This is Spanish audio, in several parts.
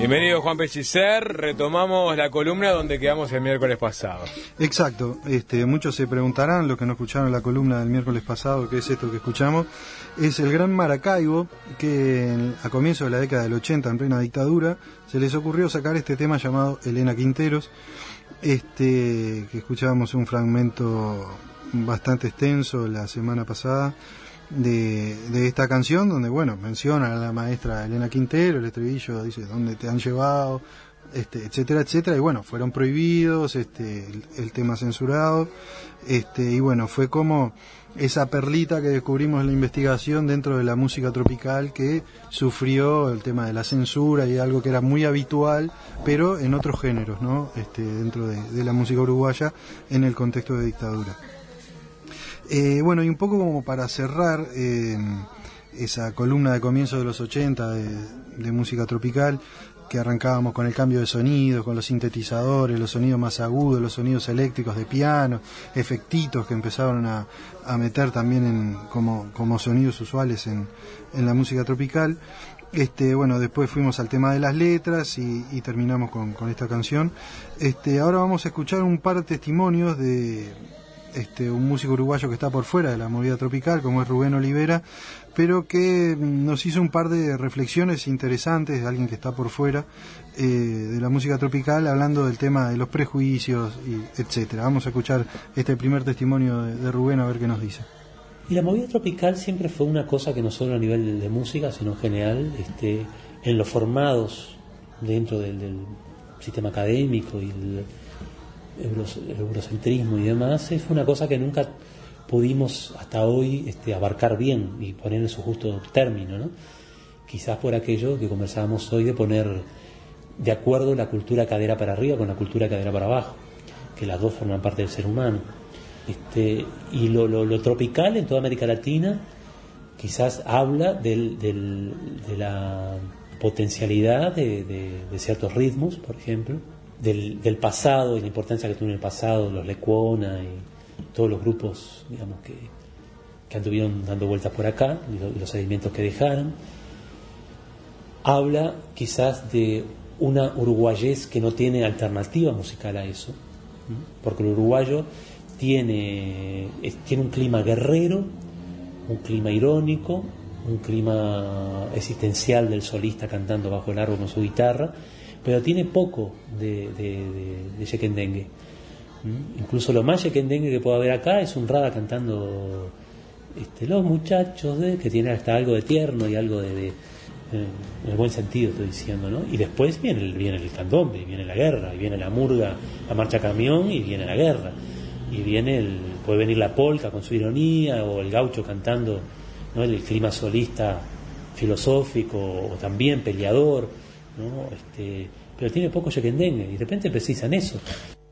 Bienvenido, Juan Pellicer. Retomamos la columna donde quedamos el miércoles pasado. Exacto. Muchos se preguntarán, los que no escucharon la columna del miércoles pasado, ¿qué es esto que escuchamos? Es el Gran Maracaibo, que a comienzos de la década del 80, en plena dictadura, se les ocurrió sacar este tema llamado Elena Quinteros, que escuchábamos un fragmento bastante extenso la semana pasada de esta canción, donde menciona a la maestra Elena Quintero, el estribillo dice ¿dónde te han llevado? Etcétera, etcétera, y fueron prohibidos, el tema censurado, y fue como esa perlita que descubrimos en la investigación dentro de la música tropical que sufrió el tema de la censura y algo que era muy habitual, pero en otros géneros, ¿no? Dentro de la música uruguaya en el contexto de dictadura. Y un poco como para cerrar esa columna de comienzo de los 80 de música tropical, que arrancábamos con el cambio de sonido, con los sintetizadores, los sonidos más agudos, los sonidos eléctricos de piano, efectitos que empezaron a meter también como sonidos usuales en la música tropical. Después fuimos al tema de las letras y terminamos con esta canción. Ahora vamos a escuchar un par de testimonios de un músico uruguayo que está por fuera de la movida tropical, como es Rubén Olivera, pero que nos hizo un par de reflexiones interesantes de alguien que está por fuera de la música tropical, hablando del tema de los prejuicios, etcétera. Vamos a escuchar este primer testimonio de Rubén, a ver qué nos dice. Y la movida tropical siempre fue una cosa que no solo a nivel de música, sino en general, en los formados dentro del sistema académico y el eurocentrismo y demás, es una cosa que nunca pudimos hasta hoy abarcar bien y poner en su justo término, ¿no? Quizás por aquello que conversábamos hoy de poner de acuerdo la cultura cadera para arriba con la cultura cadera para abajo, que las dos forman parte del ser humano. Y lo tropical en toda América Latina quizás habla de la potencialidad de ciertos ritmos, por ejemplo, del pasado y la importancia que tuvo en el pasado los Lecuona y todos los grupos, digamos, que anduvieron dando vueltas por acá y los sedimentos que dejaron. Habla quizás de una uruguayés que no tiene alternativa musical a eso, porque el uruguayo tiene un clima guerrero, un clima irónico, un clima existencial del solista cantando bajo el árbol con su guitarra, pero tiene poco de yequendengue. Incluso lo más yequendengue que puede haber acá es un rada cantando los muchachos que tiene hasta algo de tierno y algo en el buen sentido estoy diciendo, ¿no? Y después viene el candombe, viene la guerra, y viene la murga, la marcha camión, y viene la guerra, y puede venir la polca con su ironía, o el gaucho cantando, ¿no? El clima solista filosófico o también peleador, ¿no? Pero tiene poco yequendengue y de repente precisan eso.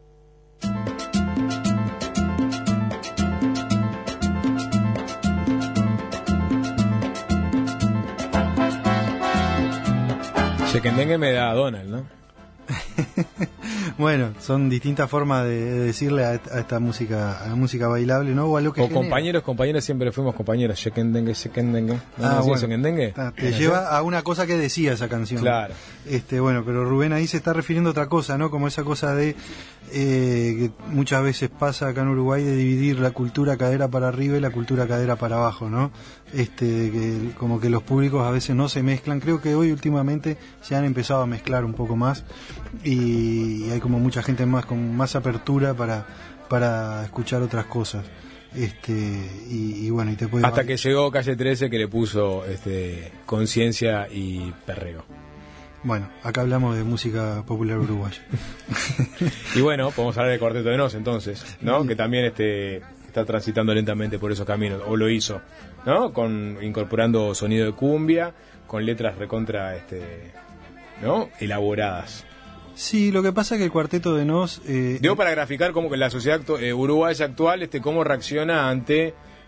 Yequendengue me da a Donald, ¿no? Bueno, son distintas formas de decirle a esta música, a la música bailable, ¿no? O a lo que compañeros, siempre fuimos compañeros. Yequendengue. Yequendengue. Te lleva a una cosa que decía esa canción. Claro. Pero Rubén ahí se está refiriendo a otra cosa, ¿no? Como esa cosa de que muchas veces pasa acá en Uruguay de dividir la cultura cadera para arriba y la cultura cadera para abajo, ¿no? Que como que los públicos a veces no se mezclan. Creo que hoy últimamente se han empezado a mezclar un poco más y hay como mucha gente más con más apertura para escuchar otras cosas. Y te puede hasta que llegó Calle 13 que le puso conciencia y perreo. Bueno, acá hablamos de música popular uruguaya. Y podemos hablar de Cuarteto de Nos entonces, ¿no? Que también está transitando lentamente por esos caminos, o lo hizo, ¿no? Incorporando sonido de cumbia, con letras recontra, ¿no? Elaboradas. Sí, lo que pasa es que el Cuarteto de Nos... Digo para graficar cómo que la sociedad uruguaya actual, cómo reacciona ante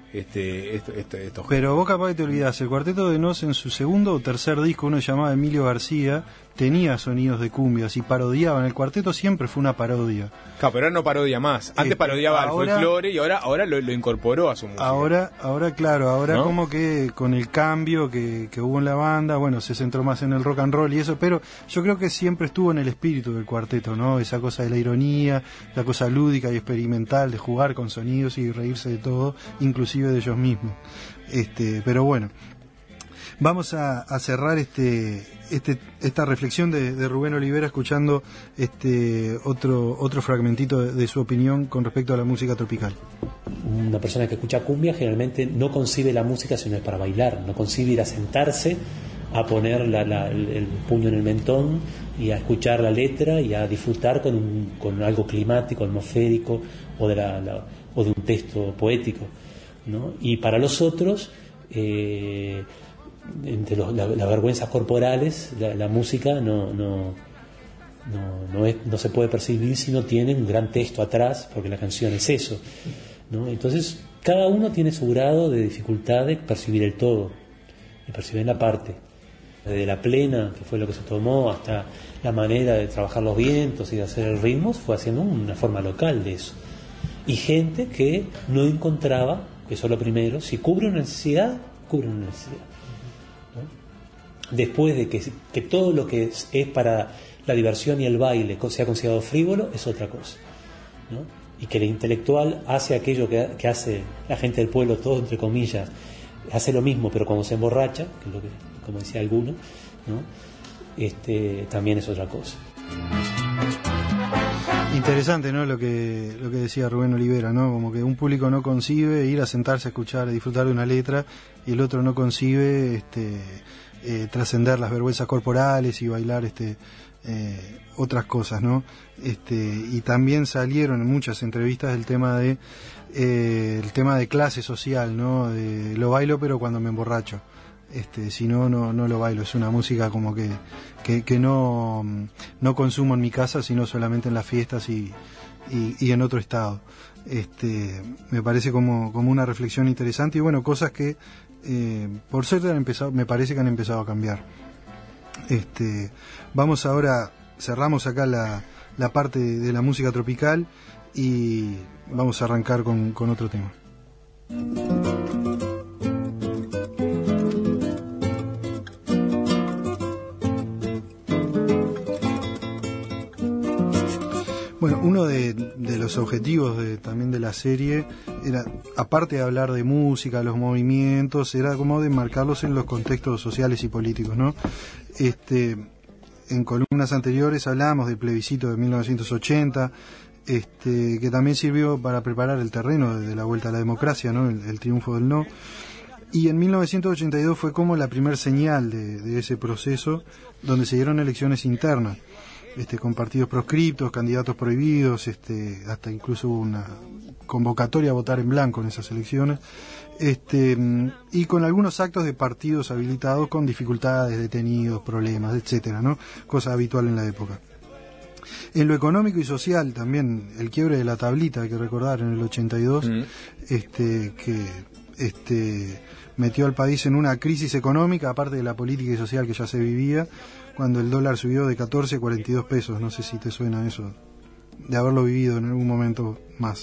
estos. Pero vos capaz que te olvidás, el Cuarteto de Nos en su segundo o tercer disco, uno llamaba Emilio García, tenía sonidos de cumbias y parodiaban. El cuarteto siempre fue una parodia. Claro, pero ahora no parodia más. Antes parodiaba al folclore y ahora lo incorporó a su música. Ahora ¿no? Como que con el cambio que hubo en la banda, bueno, se centró más en el rock and roll y eso, pero yo creo que siempre estuvo en el espíritu del cuarteto, ¿no? Esa cosa de la ironía, la cosa lúdica y experimental de jugar con sonidos y reírse de todo, inclusive de ellos mismos. Pero bueno, vamos a cerrar esta reflexión de Rubén Olivera escuchando otro fragmentito de su opinión con respecto a la música tropical. Una persona que escucha cumbia generalmente no concibe la música sino es para bailar, no concibe ir a sentarse a poner el puño en el mentón y a escuchar la letra y a disfrutar con algo climático, atmosférico o de un texto poético, ¿no? Y para los otros, entre las vergüenzas corporales, la música no se puede percibir si no tiene un gran texto atrás, porque la canción es eso, ¿no? Entonces cada uno tiene su grado de dificultad de percibir el todo, de percibir la parte, desde la plena, que fue lo que se tomó, hasta la manera de trabajar los vientos y de hacer el ritmo, fue haciendo una forma local de eso. Y gente que no encontraba, que eso es lo primero, si cubre una necesidad, cubre una necesidad, ¿no? Después de que todo lo que es para la diversión y el baile sea considerado frívolo, es otra cosa, ¿no? Y que el intelectual hace aquello que hace la gente del pueblo, todo entre comillas, hace lo mismo, pero cuando se emborracha, que es lo que, como decía alguno, ¿no? También es otra cosa. Interesante, ¿no? Lo que decía Rubén Olivera, ¿no? Como que un público no concibe ir a sentarse a escuchar, a disfrutar de una letra, y el otro no concibe trascender las vergüenzas corporales y bailar otras cosas, ¿no? Y también salieron en muchas entrevistas el tema de clase social, ¿no? De lo bailo pero cuando me emborracho. Si no lo bailo, es una música como que no consumo en mi casa, sino solamente en las fiestas y en otro estado. Me parece como una reflexión interesante y bueno, cosas que por suerte me parece que han empezado a cambiar. Vamos ahora, cerramos acá la parte de la música tropical y vamos a arrancar con otro tema. Bueno, uno de los objetivos también de la serie era, aparte de hablar de música, los movimientos, era como de marcarlos en los contextos sociales y políticos, ¿no? En columnas anteriores hablamos del plebiscito de 1980, que también sirvió para preparar el terreno de la vuelta a la democracia, ¿no? El triunfo del no. Y en 1982 fue como la primer señal de ese proceso, donde se dieron elecciones internas. Con partidos proscriptos, candidatos prohibidos, hasta incluso hubo una convocatoria a votar en blanco en esas elecciones, y con algunos actos de partidos habilitados con dificultades, detenidos, problemas, etcétera, ¿no? Cosa habitual en la época. En lo económico y social también el quiebre de la tablita, hay que recordar, en el 82, que metió al país en una crisis económica, aparte de la política y social que ya se vivía, cuando el dólar subió de 14 a 42 pesos, no sé si te suena eso, de haberlo vivido en algún momento más.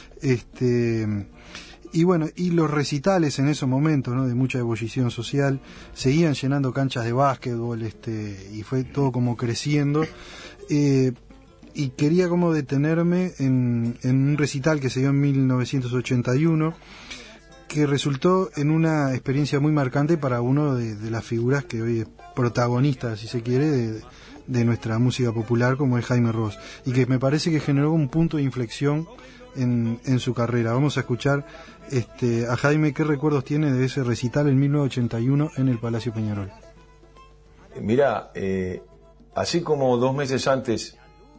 Y bueno, y los recitales en esos momentos, ¿no? De mucha ebullición social, seguían llenando canchas de básquetbol, y fue todo como creciendo. Y quería como detenerme en un recital que se dio en 1981, que resultó en una experiencia muy marcante para uno de las figuras que hoy es protagonista, si se quiere, de nuestra música popular, como es Jaime Ross, y que me parece que generó un punto de inflexión en su carrera. Vamos a escuchar a Jaime qué recuerdos tiene de ese recital en 1981 en el Palacio Peñarol. Mira, así como 2 meses antes,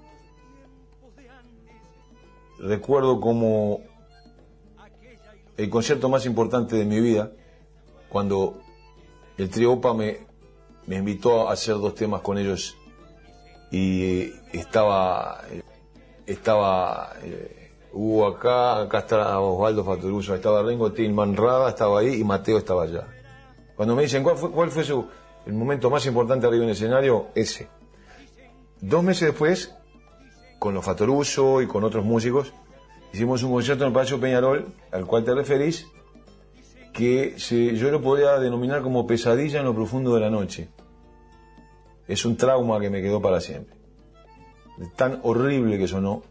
recuerdo como el concierto más importante de mi vida, cuando el Trío OPA me invitó a hacer 2 temas con ellos y estaba hubo acá estaba Osvaldo Fattoruso, estaba Ringo Tillman, Rada estaba ahí y Mateo estaba allá. Cuando me dicen cuál fue el momento más importante arriba en el escenario, ese. 2 meses después, con los Fattoruso y con otros músicos, hicimos un concierto en el Palacio Peñarol, al cual te referís, que yo lo podría denominar como pesadilla en lo profundo de la noche. Es un trauma que me quedó para siempre. Tan horrible que sonó.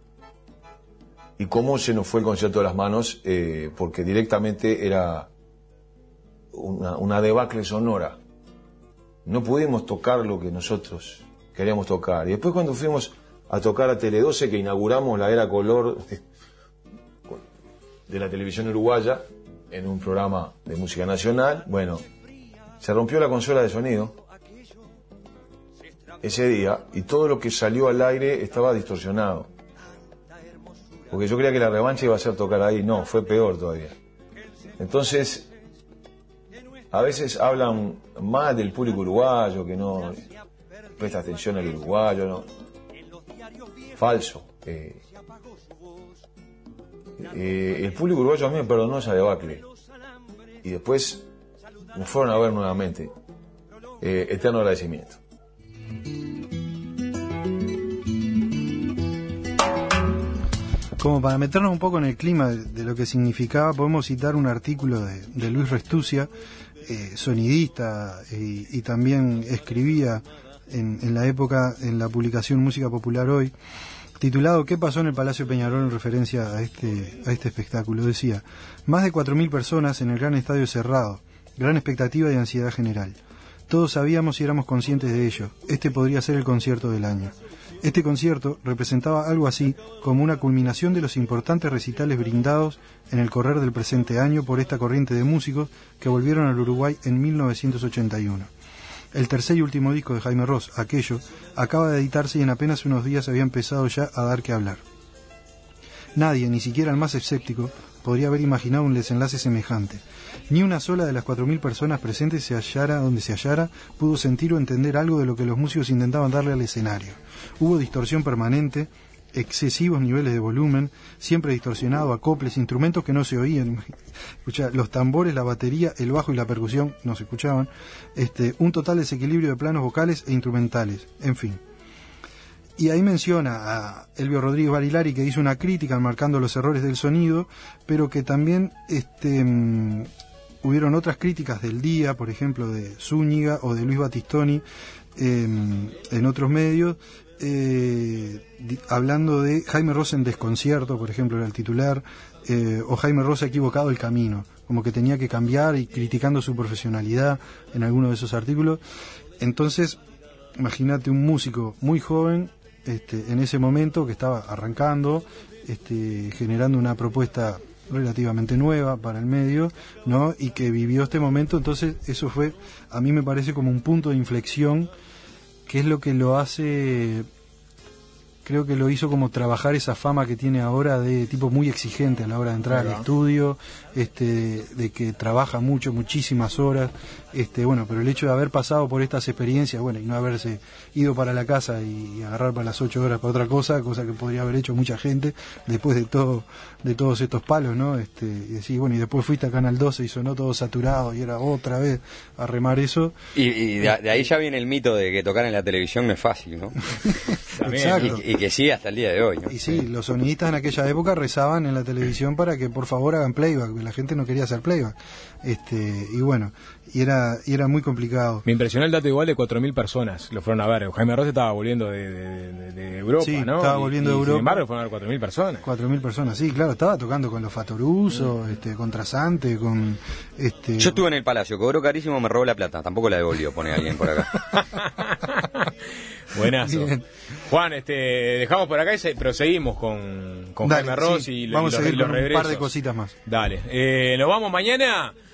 Y cómo se nos fue el concierto de las manos, porque directamente era una debacle sonora. No pudimos tocar lo que nosotros queríamos tocar. Y después cuando fuimos a tocar a Tele 12, que inauguramos la era color de la televisión uruguaya, en un programa de música nacional, bueno, se rompió la consola de sonido ese día y todo lo que salió al aire estaba distorsionado. Porque yo creía que la revancha iba a ser tocar ahí, no, fue peor todavía. Entonces, a veces hablan más del público uruguayo, que no presta atención al uruguayo, no. Falso. El público uruguayo a mí me perdonó esa debacle. Y después me fueron a ver nuevamente. Eterno agradecimiento. Como para meternos un poco en el clima de lo que significaba, podemos citar un artículo de Luis Restucia, sonidista y también escribía en la época en la publicación Música Popular Hoy, titulado ¿Qué pasó en el Palacio Peñarol?, en referencia a este espectáculo. Decía: más de 4.000 personas en el gran estadio cerrado, gran expectativa y ansiedad general. Todos sabíamos y éramos conscientes de ello. Este podría ser el concierto del año. Este concierto representaba algo así como una culminación de los importantes recitales brindados en el correr del presente año por esta corriente de músicos que volvieron al Uruguay en 1981. El tercer y último disco de Jaime Ross, Aquello, acaba de editarse y en apenas unos días había empezado ya a dar que hablar. Nadie, ni siquiera el más escéptico, podría haber imaginado un desenlace semejante. Ni una sola de las 4.000 personas presentes, se hallara donde se hallara, pudo sentir o entender algo de lo que los músicos intentaban darle al escenario. Hubo distorsión permanente, excesivos niveles de volumen, siempre distorsionado, acoples, instrumentos que no se oían. Escuchá, los tambores, la batería, el bajo y la percusión no se escuchaban. Un total desequilibrio de planos vocales e instrumentales, en fin. Y ahí menciona a Elvio Rodríguez Barilari, que hizo una crítica marcando los errores del sonido, pero que también hubieron otras críticas del día, por ejemplo de Zúñiga o de Luis Battistoni en otros medios, hablando de Jaime Ross en desconcierto, por ejemplo, era el titular, o Jaime Ross ha equivocado el camino, como que tenía que cambiar, y criticando su profesionalidad en alguno de esos artículos. Entonces, imagínate un músico muy joven, en ese momento, que estaba arrancando, generando una propuesta relativamente nueva para el medio, ¿no? Y que vivió este momento. Entonces eso fue, a mí me parece, como un punto de inflexión, que es lo que lo hace, creo que lo hizo como trabajar esa fama que tiene ahora de tipo muy exigente a la hora de entrar al estudio, de que trabaja muchísimas horas, bueno, pero el hecho de haber pasado por estas experiencias, bueno, y no haberse ido para la casa y agarrar para las 8 horas para otra cosa que podría haber hecho mucha gente después de todos estos palos, ¿no? Y decir, bueno, y después fuiste a Canal 12 y sonó todo saturado y era otra vez a remar eso. Y de ahí ya viene el mito de que tocar en la televisión no es fácil, ¿no? Exacto. Y que sí hasta el día de hoy, ¿no? Y sí, los sonidistas en aquella época rezaban en la televisión para que por favor hagan playback, porque la gente no quería hacer playback. Y bueno, y era muy complicado. Me impresionó el dato igual de 4.000 personas lo fueron a ver. Jaime Ross estaba volviendo de Europa, sí, ¿no? Estaba volviendo de Europa. Sin embargo, fueron a ver 4.000 personas. 4.000 personas, sí, claro. Estaba tocando con los Fattoruso, con Trasante, con... Yo estuve en el Palacio, cobró carísimo, me robó la plata. Tampoco la devolvió, pone alguien por acá. Buenazo. Bien. Juan, dejamos por acá, pero seguimos con Dale, Jaime Ross, sí, y vamos los a seguir con regresos. Un par de cositas más. Dale. Nos vamos mañana